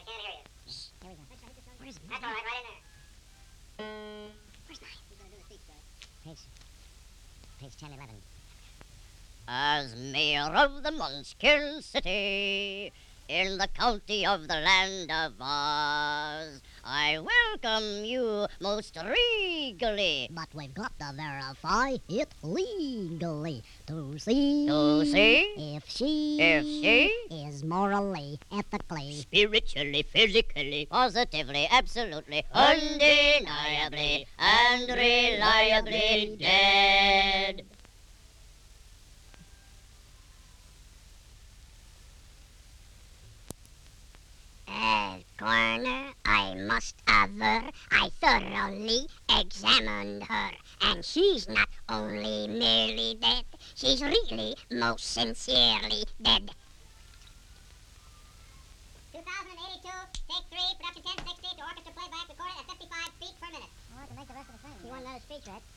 can't hear you. Shh, there we go. Where is it? That's all right, right in there. Where's mine? He's gonna do the speech, Fred. Page 10, 11. As mayor of the Munchkin City, in the county of the land of Oz, I welcome you most regally. But we've got to verify it legally to see, if she is morally, ethically, Spiritually, physically, positively, absolutely, undeniably, and reliably dead. Coroner, I must aver I thoroughly examined her, and she's not only merely dead, she's really most sincerely dead. 2082, take 3, production 1060 to orchestra playback recorded at 55 feet per minute. Well, I can make the rest of the same. You want another speech, Red?